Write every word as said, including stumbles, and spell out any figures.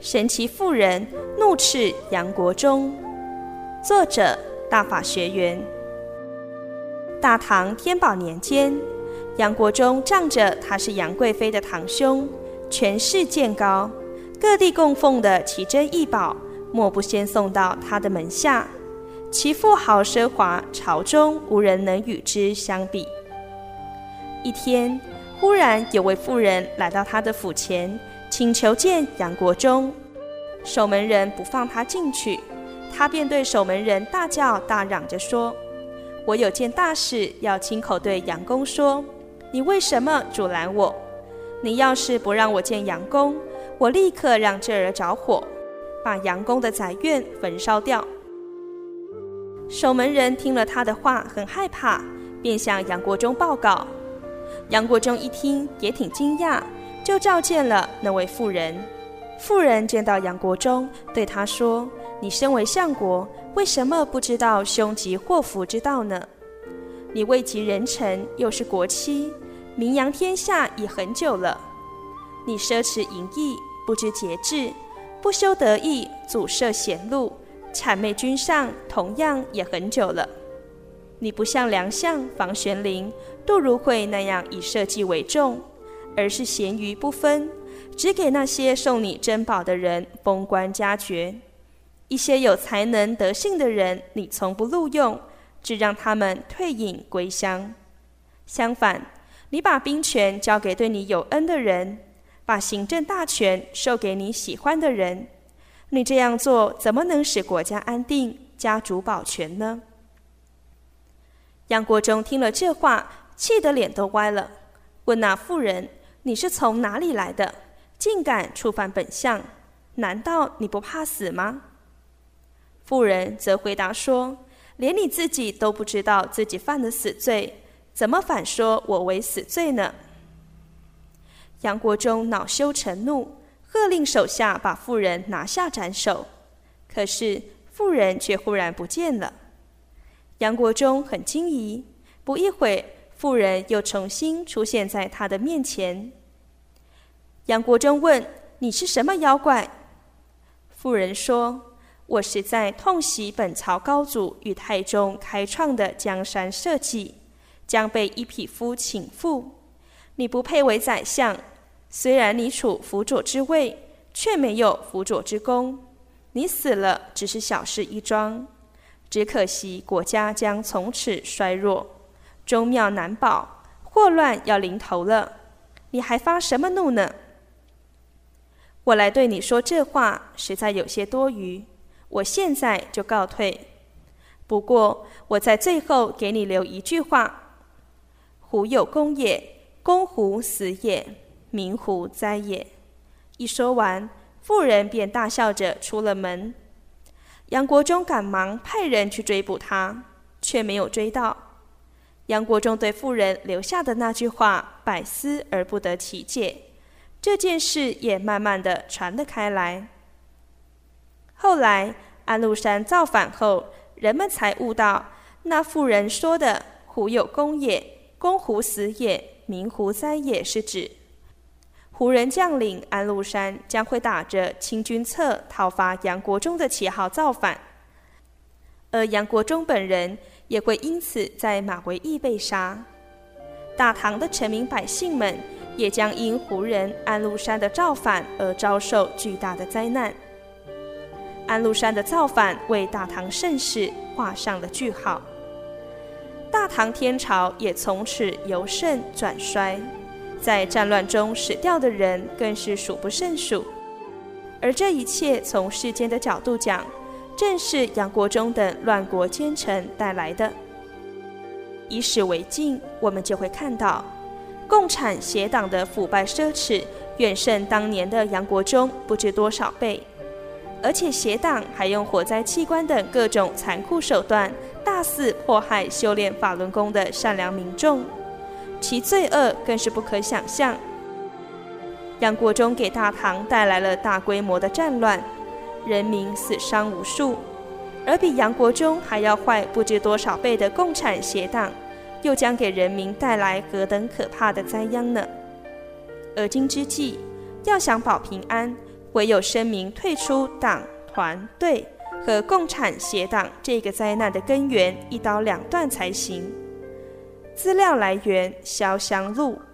神奇妇人怒斥杨国忠。作者：大法学园。大唐天宝年间，杨国忠仗着他是杨贵妃的堂兄，权势渐高，各地供奉的奇珍异宝，莫不先送到他的门下。其富豪奢华，朝中无人能与之相比。一天，忽然有位妇人来到他的府前，请求见杨国忠。守门人不放他进去，他便对守门人大叫大嚷着说：“我有件大事要亲口对杨公说，你为什么阻拦我？你要是不让我见杨公，我立刻让这儿着火，把杨公的宅院焚烧掉。”守门人听了他的话，很害怕，便向杨国忠报告。杨国忠一听也挺惊讶，就召见了那位妇人。妇人见到杨国忠，对他说：“你身为相国，为什么不知道凶吉祸福之道呢？你位极人臣，又是国戚，名扬天下已很久了。你奢侈淫逸，不知节制，不修德义，阻塞贤路，谄媚君上，同样也很久了。你不像梁相、房玄龄、杜如晦那样以社稷为重，而是咸鱼不分，只给那些送你珍宝的人封官加爵。一些有才能德性的人，你从不录用，只让他们退隐归乡。相反，你把兵权交给对你有恩的人，把行政大权授给你喜欢的人。你这样做，怎么能使国家安定，家族保全呢？”杨国忠听了这话，气得脸都歪了，问那妇人：“你是从哪里来的？竟敢触犯本相？难道你不怕死吗？”妇人则回答说：“连你自己都不知道自己犯了死罪，怎么反说我为死罪呢？”杨国忠恼羞成怒，喝令手下把妇人拿下斩首。可是妇人却忽然不见了。杨国忠很惊疑，不一会，妇人又重新出现在他的面前。杨国忠问：“你是什么妖怪？”妇人说：“我实在痛惜本朝高祖与太宗开创的江山社稷，将被一匹夫请赴。你不配为宰相，虽然你处辅佐之位，却没有辅佐之功。你死了，只是小事一桩。只可惜国家将从此衰弱，宗庙难保，祸乱要临头了。你还发什么怒呢？我来对你说这话，实在有些多余。我现在就告退。不过我在最后给你留一句话：胡有功也，公胡死也，民胡哉也。”一说完，妇人便大笑着出了门。杨国忠赶忙派人去追捕他，却没有追到。杨国忠对妇人留下的那句话百思而不得其解，这件事也慢慢地传了开来。后来安禄山造反后，人们才悟到那妇人说的“胡有功也，公胡死也，民胡哉也”是指胡人将领安禄山将会打着清君侧讨伐杨国忠的旗号造反，而杨国忠本人也会因此在马嵬驿被杀。大唐的臣民百姓们也将因胡人安禄山的造反而遭受巨大的灾难。安禄山的造反为大唐盛世画上了句号，大唐天朝也从此由盛转衰。在战乱中死掉的人更是数不胜数，而这一切从世间的角度讲，正是杨国忠等乱国奸臣带来的。以史为镜，我们就会看到，共产邪党的腐败奢侈远胜当年的杨国忠不知多少倍，而且邪党还用火灾器官等各种残酷手段，大肆迫害修炼法轮功的善良民众。其罪恶更是不可想象。杨国忠给大唐带来了大规模的战乱，人民死伤无数，而比杨国忠还要坏不知多少倍的共产邪党，又将给人民带来何等可怕的灾殃呢？而今之计，要想保平安， 唯有声明退出党、团、队和共产协党这个灾难的根源一刀两断才行。资料来源：潇湘录。